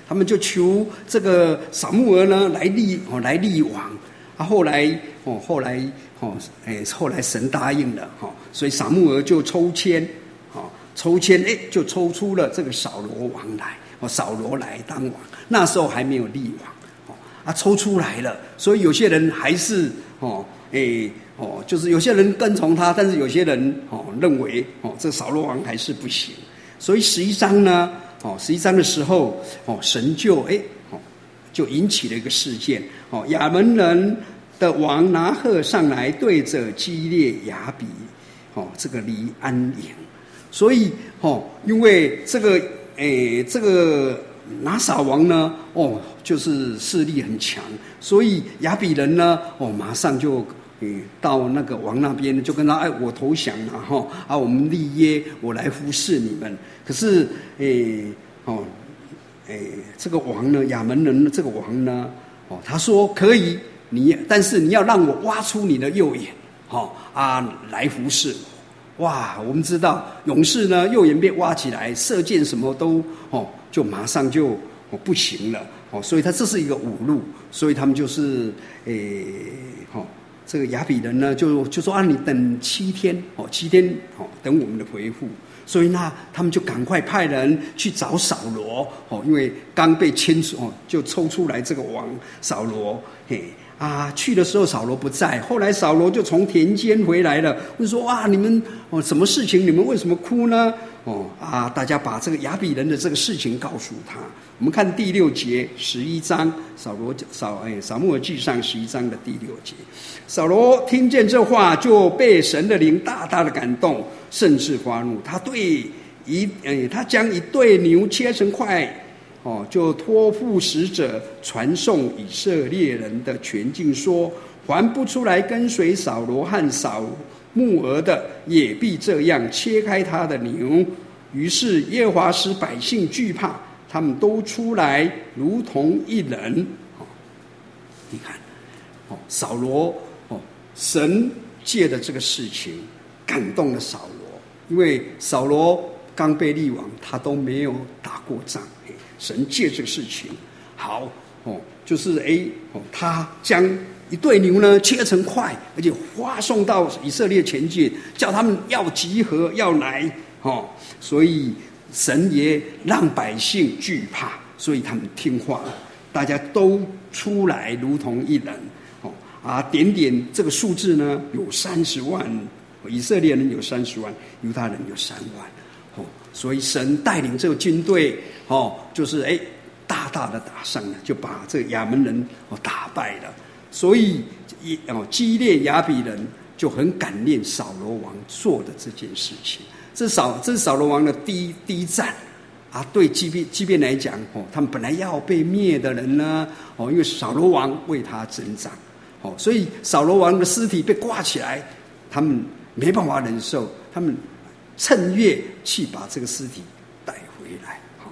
他们就求这个撒母耳呢来立哦来立王啊。后来哦后来哦哎后来神答应了哈、哦，所以撒母耳就抽签哦抽签哎就抽出了这个扫罗王来哦扫罗来当王。那时候还没有立王哦啊抽出来了，所以有些人还是哦哎。哦，就是有些人跟从他，但是有些人哦认为哦这扫罗王还是不行，所以十一章呢，哦十一章的时候，哦神就哎哦就引起了一个事件，哦亚门人的王拿鹤上来对着基列雅比，哦这个离安营，所以哦因为这个诶这个拿撒王呢，哦就是势力很强，所以亚比人呢，哦马上就。嗯，到那个王那边就跟他哎，我投降了哈啊，我们立约，我来服侍你们。可是诶哦诶，这个王呢，亚门人这个王呢，哦，他说可以，你但是你要让我挖出你的右眼，哦啊，来服侍我。哇，我们知道勇士呢，右眼被挖起来，射箭什么都哦，就马上就哦不行了哦，所以他这是一个侮辱，所以他们就是诶哦。这个亚比人呢，就就说啊，你等七天哦，七天哦，等我们的回复。所以呢，他们就赶快派人去找扫罗哦，因为刚被牵出哦，就抽出来这个王扫罗。嘿啊，去的时候扫罗不在，后来扫罗就从田间回来了，就说哇，你们哦，什么事情？你们为什么哭呢？哦啊，大家把这个亚比人的这个事情告诉他。我们看第六节，十一章扫罗扫哎撒母耳记上十一章的第六节，扫罗听见这话，就被神的灵大大的感动，甚至发怒。他对一哎，他将一对牛切成块，哦，就托付使者传送以色列人的全境，说：还不出来跟随扫罗和扫母耳的，也必这样切开他的牛。于是耶和华使百姓惧怕。他们都出来，如同一人。哦，你看，哦，扫罗，哦，神借的这个事情感动了扫罗，因为扫罗刚被立王，他都没有打过仗，神借这个事情，好，哦，就是哎，哦，他将一对牛呢切成块，而且发送到以色列前界，叫他们要集合，要来，哦，所以。神也让百姓惧怕，所以他们听话了，大家都出来如同一人。哦啊，点点这个数字呢，有三十万，以色列人有三十万，犹太人有三万。哦，所以神带领这个军队，哦，就是哎，大大的打胜了，就把这个亚门人哦打败了。所以哦，基列亚比人就很感念扫罗王做的这件事情。这扫这是扫罗王的第一第一战啊！对基遍基遍来讲，哦，他们本来要被灭的人呢，哦，因为扫罗王为他征战，哦，所以扫罗王的尸体被挂起来，他们没办法忍受，他们趁月去把这个尸体带回来，哦，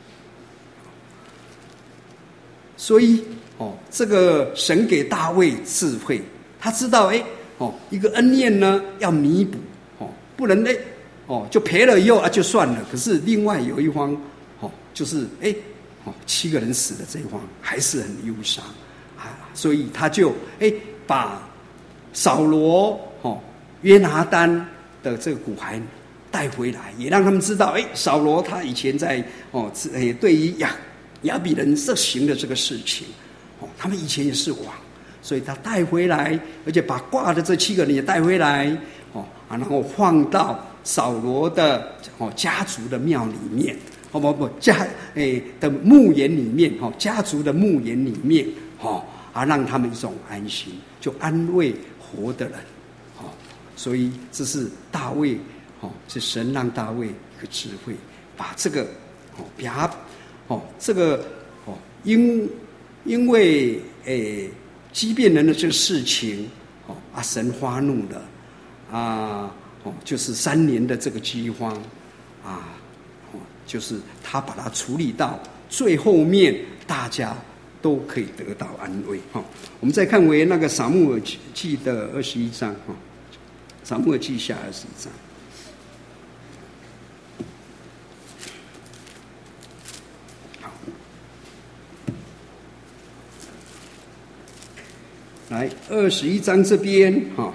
所以哦，这个神给大卫智慧，他知道哎，哦，一个恩怨呢要弥补，哦，不能哎。哦，就赔了以后啊，就算了。可是另外有一方，哦，就是哎，哦，七个人死的这一方还是很忧伤啊，所以他就哎把扫罗哦约拿单的这个骨骸带回来，也让他们知道，哎，扫罗他以前在哦，哎对于亚亚比人这行的这个事情，哦，他们以前也是王，所以他带回来，而且把挂的这七个人也带回来，哦啊，然后放到。扫罗的哦家族的庙里面，哦不不家诶的墓园里面，哦家族的墓园里面，哦啊让他们一种安心，就安慰活的人，哦，所以这是大卫，哦是神让大卫一个智慧，把这个哦把它哦这个哦因因为诶畸变人的这个事情，哦啊神发怒了啊。哦，就是三年的这个饥荒，啊，哦，就是他把它处理到最后面，大家都可以得到安慰。哈、哦，我们再看为那个撒母耳记的二十一章，哈、哦，撒母耳记下二十一章。好， 来二十一章这边哈，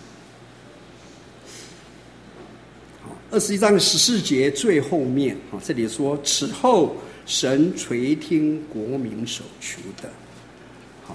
二十一章的十四节最后面啊，这里说此后神垂听国民所求的，好，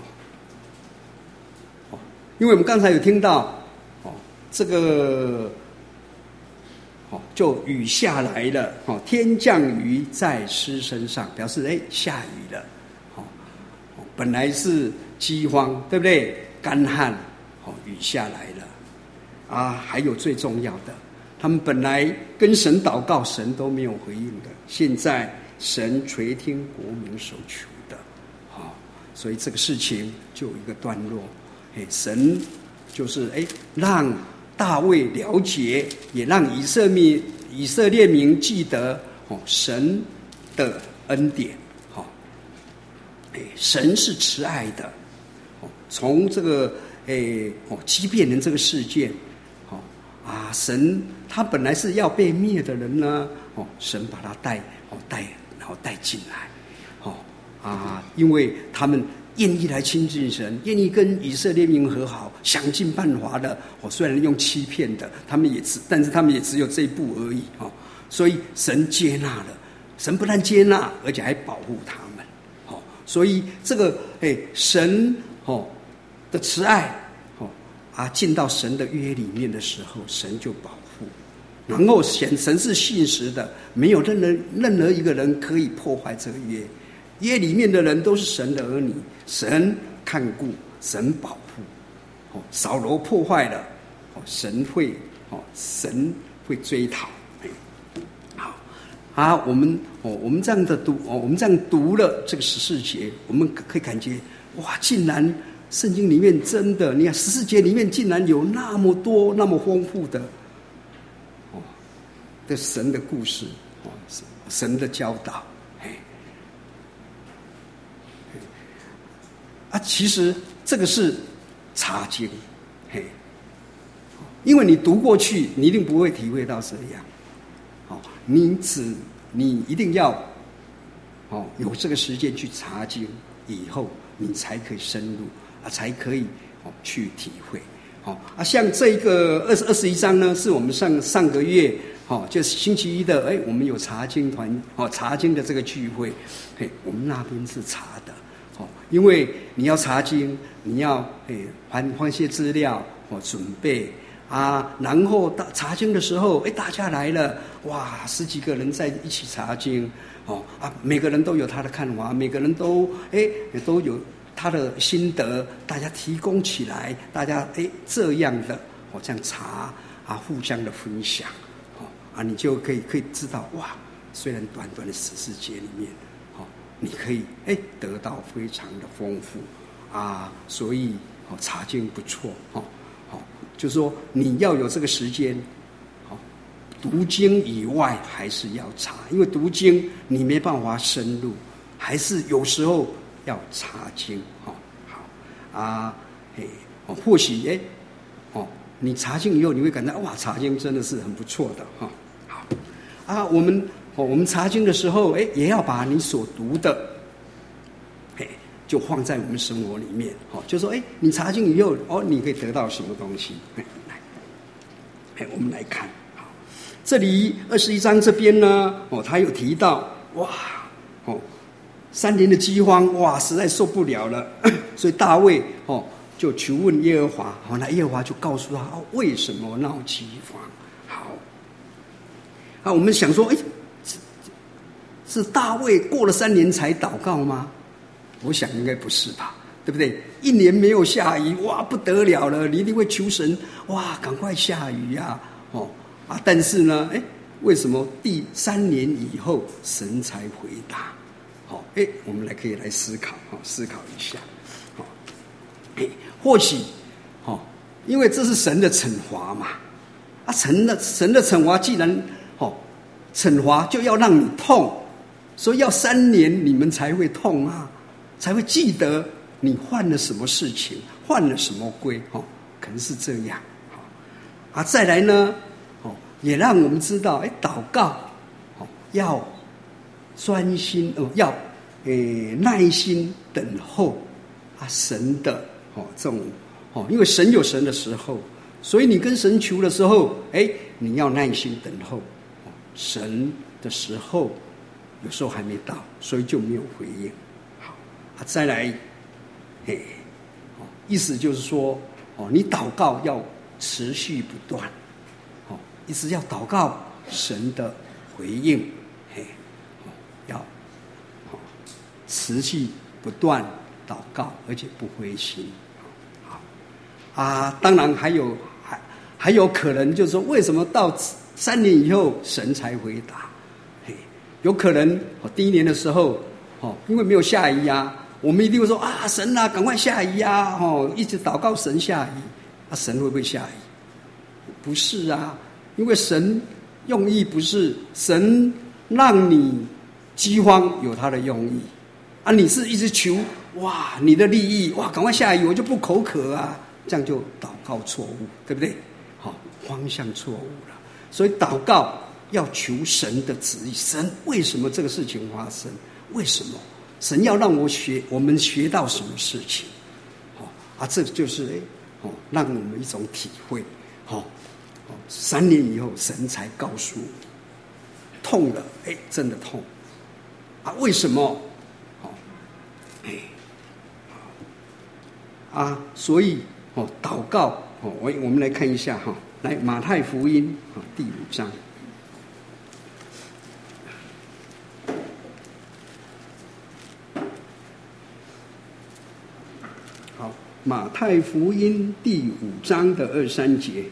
因为我们刚才有听到哦，这个哦就雨下来了，哦天降雨在狮身上，表示哎下雨了，哦本来是饥荒，对不对？干旱，哦雨下来了，啊还有最重要的。他们本来跟神祷告，神都没有回应的。现在神垂听国民所求的，好、哦，所以这个事情就有一个段落。哎，神就是哎，让大卫了解，也让以色列以色列民记得哦，神的恩典。好、哦，哎，神是慈爱的。哦，从这个哎哦，畸变人这个事件。啊，神他本来是要被灭的人呢，哦，神把他带哦带，然后带进来，哦啊，因为他们愿意来亲近神，愿意跟以色列民和好，想尽办法的，哦，虽然用欺骗的，他们也只，但是他们也只有这一步而已，哦，所以神接纳了，神不但接纳，而且还保护他们，哦，所以这个哎神哦的慈爱。啊，进到神的约里面的时候，神就保护，然后神神是信实的，没有任何任何一个人可以破坏这个约。约里面的人都是神的儿女，神看顾，神保护。哦，扫罗破坏了，哦，神会哦，神会追讨。好，啊，我们哦，我们这样的读哦，我们这样读了这个十四节，我们可以感觉哇，竟然。圣经里面真的，你看十四节里面竟然有那么多、那么丰富的哦的神的故事哦，神的教导，嘿，啊，其实这个是查经，嘿，因为你读过去，你一定不会体会到这样，哦，你只你一定要哦有这个时间去查经，以后你才可以深入。啊，才可以哦去体会，哦啊，像这一个二十二十一章呢，是我们上上个月哦，就是星期一的，哎，我们有查经团哦，查经的这个聚会，嘿，我们那边是查的，哦，因为你要查经，你要哎还还一些资料哦，准备啊，然后大查经的时候，哎，大家来了，哇，十几个人在一起查经，哦啊，每个人都有他的看法，每个人都哎也都有。他的心得，大家提供起来，大家哎这样的哦这样查啊，互相的分享哦啊，你就可以可以知道哇，虽然短短的十四节里面，哦，你可以哎得到非常的丰富啊，所以哦查经不错哦，哦，就是说你要有这个时间，哦，读经以外还是要查，因为读经你没办法深入，还是有时候。要查经，哦，好啊，嘿，哦，或许哎，哦，你查经以后，你会感到哇，查经真的是很不错的，哈、哦，好啊，我们哦，我们查经的时候，哎，也要把你所读的，嘿，就放在我们生活里面，哦，就说哎，你查经以后，哦，你可以得到什么东西？哎，来，哎，我们来看，好，这里二十一章这边呢，哦，他有提到，哇，哦。三年的饥荒，哇，实在受不了了，所以大卫哦就求问耶和华，哦，那耶和华就告诉他，哦，为什么闹饥荒？好，啊，我们想说，哎，是是大卫过了三年才祷告吗？我想应该不是吧，对不对？一年没有下雨，哇，不得了了，你一定会求神，哇，赶快下雨呀、啊，哦啊，但是呢，哎，为什么第三年以后神才回答？好，哎，我们来可以来思考，哈，思考一下，好，哎，或许，哦，因为这是神的惩罚嘛，啊，神的神的惩罚既然，哦，惩罚就要让你痛，所以要三年你们才会痛啊，才会记得你犯了什么事情，犯了什么规，哦，可能是这样，好，啊，再来呢，哦，也让我们知道，哎，祷告，哦，要。专心哦，要诶耐心等候啊神的哦这种哦，因为神有神的时候，所以你跟神求的时候，哎，你要耐心等候。哦，神的时候有时候还没到，所以就没有回应。好，啊，再来，嘿，哦，意思就是说，哦，你祷告要持续不断，哦，一直要祷告神的回应，嘿，哦，要哦持续不断祷告，而且不灰心。啊，当然还有还还有可能就是说，为什么到三年以后神才回答？嘿，有可能哦，第一年的时候哦，因为没有下雨啊，我们一定会说啊，神啊，赶快下雨啊！哦，一直祷告神下雨，啊，神会不会下雨？不是啊，因为神用意不是神让你饥荒有他的用意啊，你是一直求哇，你的利益哇，赶快下雨，我就不口渴啊。这样就祷告错误，对不对？好，方向错误了。所以祷告要求神的旨意，神为什么这个事情发生？为什么神要让我学？我们学到什么事情？好啊，这就是哎，哦，让我们一种体会。好，哦，三年以后神才告诉我，痛了，哎，真的痛啊！为什么？好，哎，啊，所以。哦，祷告哦，我我们来看一下哈，来马太福音啊第五章，好，马太福音第五章的二十三节，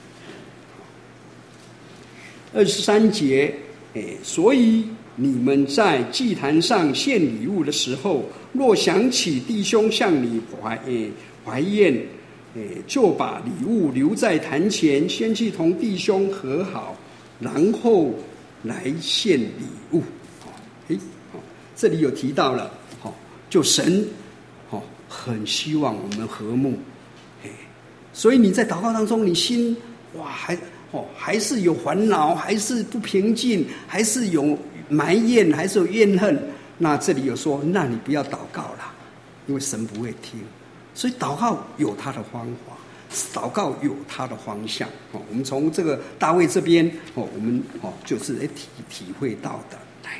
二十三节，哎，所以你们在祭坛上献礼物的时候，若想起弟兄向你怀哎怀怨。就把礼物留在坛前，先去同弟兄和好，然后来献礼物。诶，这里有提到了，就神很希望我们和睦，所以你在祷告当中，你心哇还哦还是有烦恼，还是不平静，还是有埋怨，还是有怨恨。那这里有说，那你不要祷告了，因为神不会听。所以祷告有他的方法，祷告有他的方向。哦，我们从这个大卫这边，哦，我们哦就是体体会到的。来，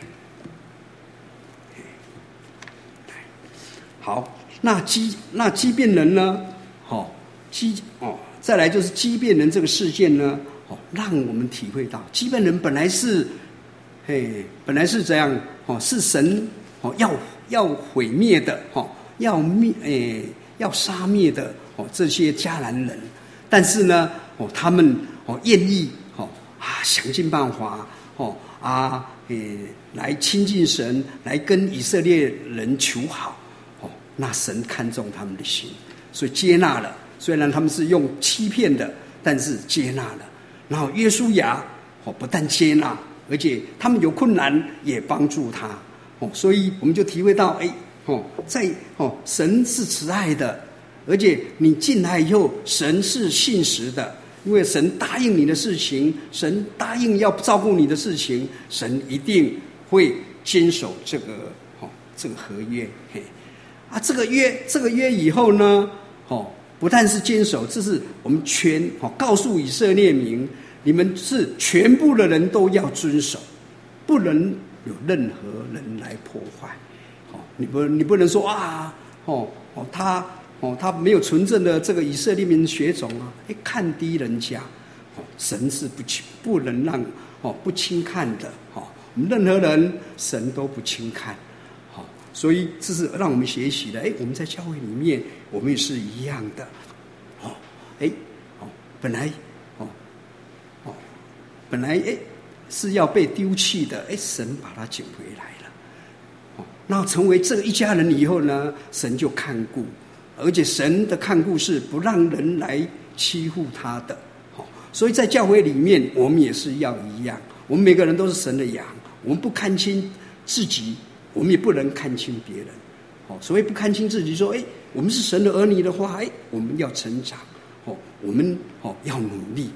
好，那畸那畸变人呢？哦，畸哦，再来就是畸变人这个事件呢，哦，让我们体会到畸变人本来是，嘿，本来是这样，哦，是神哦要要毁灭的，哦，要灭，诶。要杀灭的哦，这些迦南人，但是呢，哦，他们哦愿意哦啊想尽办法哦啊诶来亲近神，来跟以色列人求好哦。那神看重他们的心，所以接纳了。虽然他们是用欺骗的，但是接纳了。然后约书亚哦不但接纳，而且他们有困难也帮助他哦。所以我们就体会到，哎。哦，在哦，神是慈爱的，而且你进来以后，神是信实的，因为神答应你的事情，神答应要照顾你的事情，神一定会坚守这个哦这个合约。嘿，啊，这个约这个约以后呢，哦，不但是坚守，这是我们全哦告诉以色列民，你们是全部的人都要遵守，不能有任何人来破坏。你不，你不能说啊，哦哦，他哦他没有纯正的这个以色列民血种啊，哎，看低人家，哦，神是不不能让哦不轻看的，哦，我们任何人神都不轻看，哦，所以这是让我们学习的。哎，我们在教会里面，我们也是一样的，哦，哎，哦，本来，哦哦，本来哎是要被丢弃的，哎，神把它捡回来。那成为这一家人以后呢，神就看顾，而且神的看顾是不让人来欺负他的。所以在教会里面，我们也是要一样，我们每个人都是神的羊，我们不看清自己，我们也不能看清别人。所谓不看清自己，说，哎，我们是神的儿女的话，哎，我们要成长，我们要努力，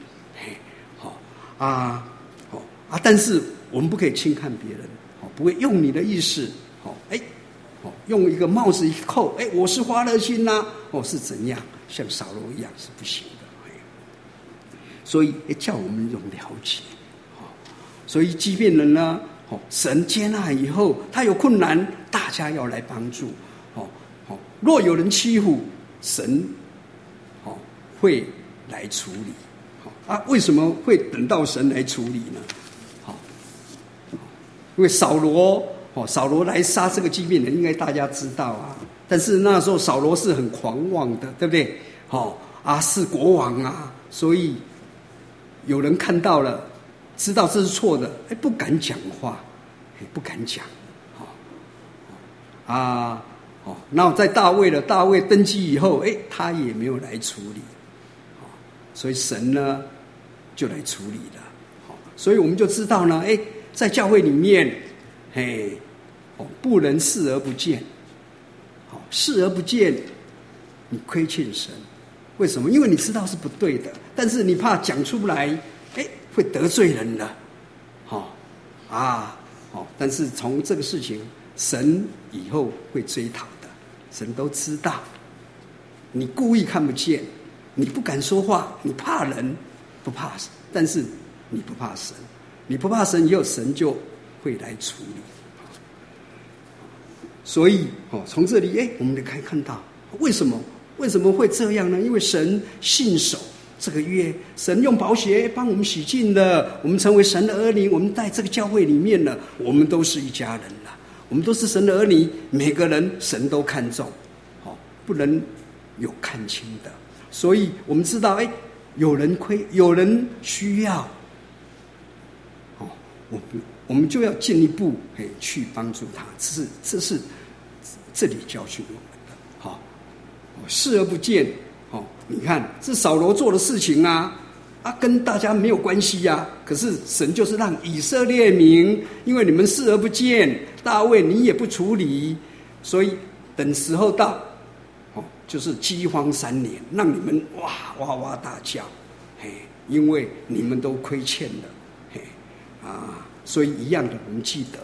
啊，啊，但是我们不可以轻看别人，不会用你的意识。哎，哦，用一个帽子一扣，哎，我是花乐心呐、啊， 哦是怎样，像扫罗一样是不行的。所以叫我们用了解。所以即便人呢，神接纳以后，他有困难，大家要来帮助。若有人欺负，神会来处理。啊，为什么会等到神来处理呢？因为扫罗，扫罗来杀这个畸变人，应该大家知道啊。但是那时候扫罗是很狂妄的，对不对？啊，是国王啊，所以有人看到了，知道这是错的，哎，不敢讲话，哎，不敢讲。啊，哦，那在大卫了，大卫登基以后，哎，他也没有来处理，所以神呢就来处理了。所以我们就知道呢，哎，在教会里面，嘿，哦，不能视而不见，好，视而不见，你亏欠神。为什么？因为你知道是不对的，但是你怕讲出来，哎，会得罪人了，好，啊，好，但是从这个事情。神以后会追讨的，神都知道。你故意看不见，你不敢说话，你怕人，不怕神，但是你不怕神，你不怕神以后，神就会来处理。所以哦，从这里哎，我们可以看到为什么为什么会这样呢？因为神信守这个约，神用宝血帮我们洗净了，我们成为神的儿女，我们在这个教会里面呢，我们都是一家人了。我们都是神的儿女，每个人神都看重，不能有看轻的。所以我们知道，哎，有人亏，有人需要，哦，我们我们就要进一步哎去帮助他。这是这是这里教训我们的，好，视而不见，哦，你看是扫罗做的事情啊。啊，跟大家没有关系呀、啊。可是神就是让以色列民，因为你们视而不见，大卫你也不处理，所以等时候到，哦，就是饥荒三年，让你们哇哇哇大叫，嘿，因为你们都亏欠了，嘿，啊，所以一样的，我们记得，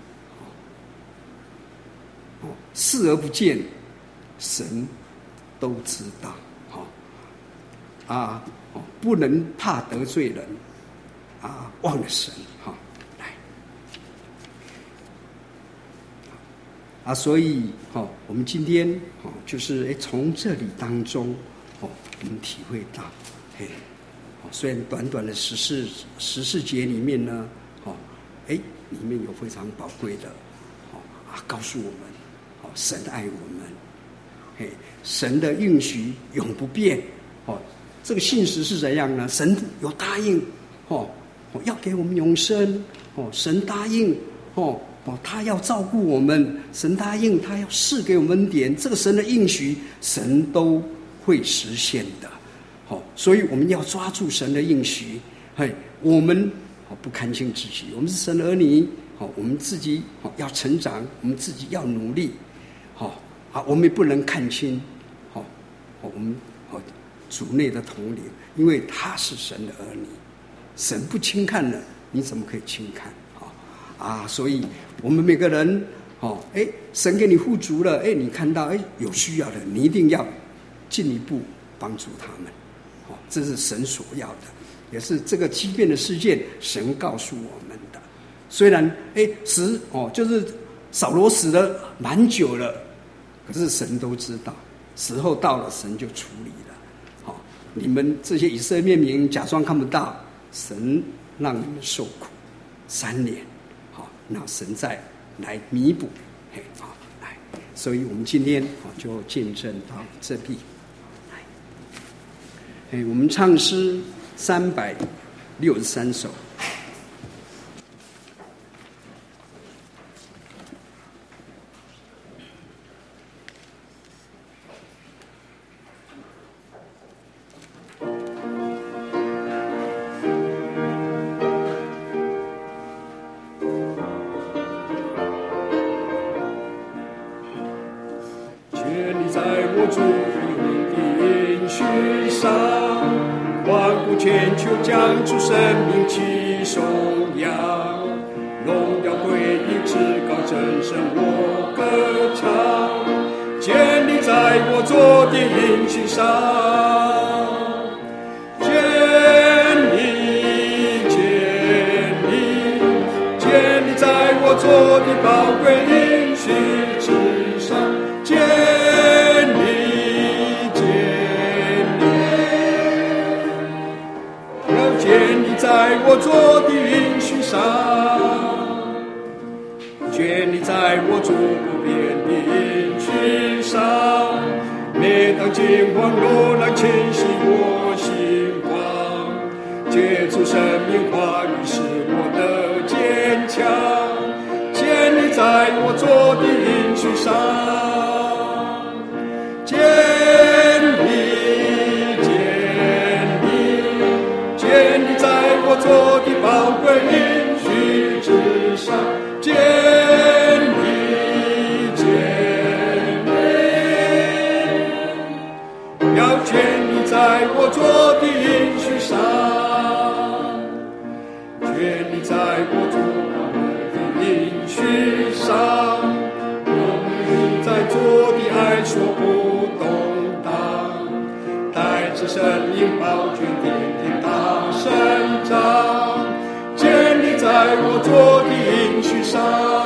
哦，视而不见，神都知道，好、哦，啊。不能怕得罪人，啊，忘了神，哈、哦，来，啊，所以，哦，我们今天，哦，就是哎，从这里当中，哦，我们体会到，嘿，哦，虽然短短的十四十四节里面呢，哦，哎，里面有非常宝贵的，哦，啊，告诉我们，哦，神爱我们，嘿，神的应许永不变，哦。这个信实是怎样呢？神有答应，哦，要给我们永生，哦，神答应，哦，哦，他要照顾我们，神答应，他要赐给我们恩典，这个神的应许，神都会实现的，哦，所以我们要抓住神的应许，嘿，我们哦不看轻自己，我们是神的儿女，哦，我们自己哦要成长，我们自己要努力，哦，啊，我们也不能看轻，哦，哦，我们哦。主内的统领，因为他是神的儿女，神不轻看了，你怎么可以轻看？啊，所以我们每个人，哦，哎，神给你富足了，哎，你看到哎有需要的，你一定要进一步帮助他们，哦，这是神所要的，也是这个畸变的事件，神告诉我们的。虽然哎死哦，就是扫罗死了蛮久了，可是神都知道，时候到了，神就处理了。你们这些以色列民假装看不到，神让你们受苦三年，好，那神再来弥补，嘿，好，来，所以我们今天就见证到这里，来，哎，我们唱诗三百六十三首。 建立在在我做的应许上，建立建立建立在我做的宝贵应许之上，建立建立要建立在我做的应许上，建立在我做不变的应许上。每当惊慌落难侵袭我心慌，借助生命话语使我的坚强，建立在我做的应许上，建立建立建立在我做的宝贵应许之上，建立建立要建立在我做的应许上，建立在我做的应许上，用你在做的爱说不动荡，带着生命宝卷点点大生长，建立在我做的应许上，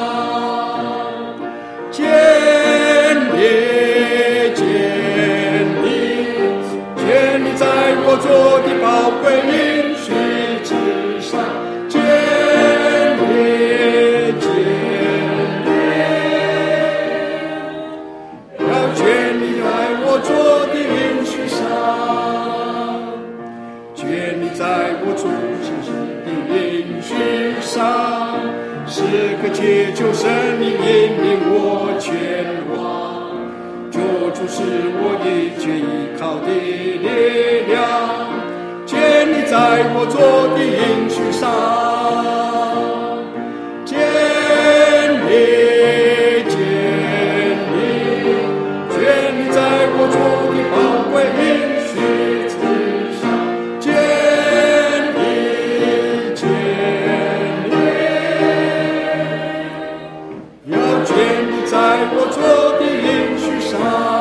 建立建立建立在我做的宝贵应许之上，建立建立要建立在我做的应许上，建立在我做今日的应许上，时刻祈求神灵引领我前往，救主是我一切依靠的力量，建立在我做的应许上，建立建立建立在我做的宝贵应许之上，建立建立要建立在我做的应许上。